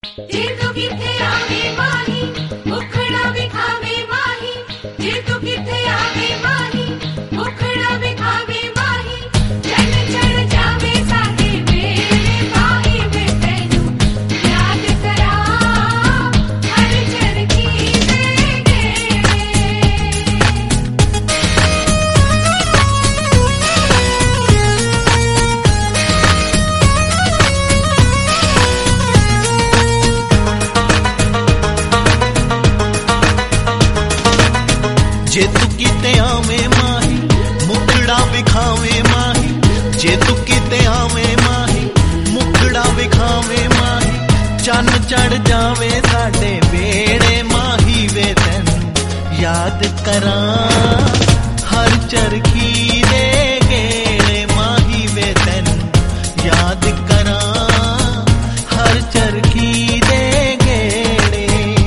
जे तू किथे आवे माही मुखड़ा विखावे माही जे तू किथे आवे माही मुखड़ा विखावे माही चल चढ़ जावे साडे मेरे माही वे तैनू याद करा हर चरखी दे जे तू किते आवे माही मुखड़ा विखावे माही जे तू किते आवे माही मुखड़ा विखावे माही चन चढ़ जावे साडे बेड़े माही वे तैनू याद करा हर चरखी दे गेड़े माही वे तैनू याद करा हर चरखी दे गेड़े।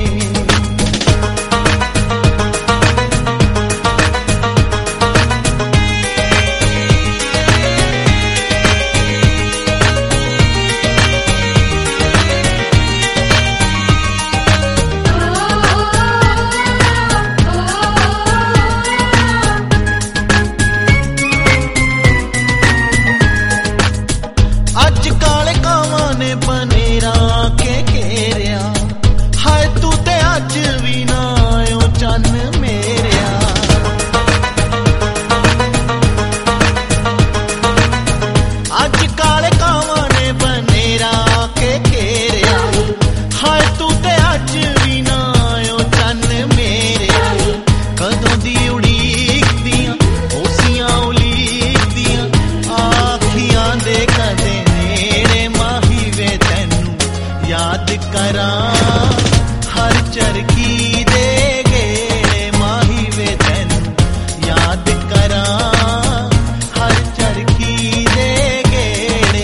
अज काले कावां ने बनेरा के घेरिया हाय तू ते अज भी ना आयो चन मेरिया। अज काले कावां ने बनेरा के घेरिया हाय तू ते अज भी ना आयो चन मेरिया। कदों दी उड़ीक दियां ओसियां उलीक दियां आखियां दे कदे याद करा हर चरखी दे गेड़े माही वे तैनू याद करा हर चरखी दे गेड़े।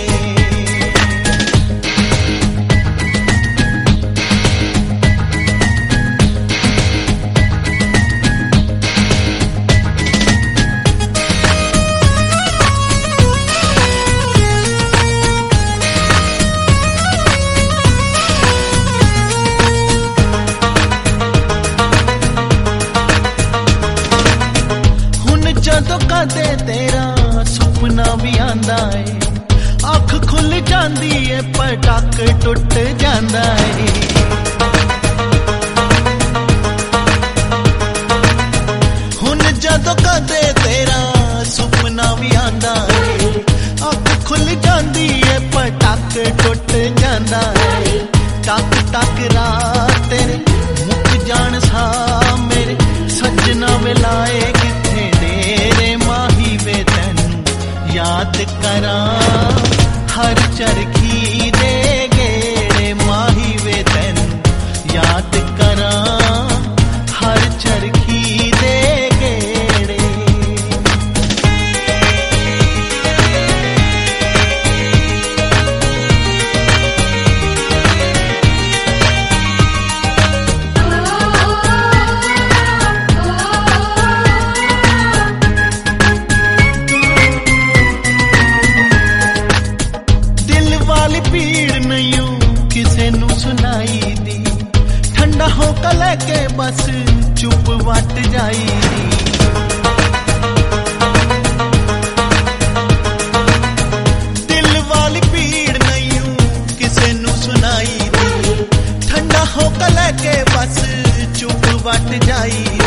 जदों कदे तेरा सुपना भी आंदा है अख खुल जांदी है पटाक टुट जांदा है। हुन जदों कदे तेरा सुपना भी आंदा है अख खुल जांदी है पटाक टुट जांदा है। टक टक रात तेरे मुक जान सा मेरे सजना मिलाए किथे डेरे माही वे तैनू याद करा हर चरखी दे गेड़े माही वे तैनू याद करा हर चरखी दे गेड़े। पीड़ नहीं किसे नू सुनाई दी ठंडा होकर लेके बस चुप वट जाई दी। दिल वाली पीड़ नहीं किसे नू सुनाई दी ठंडा होकर लेके बस चुप वट जाई।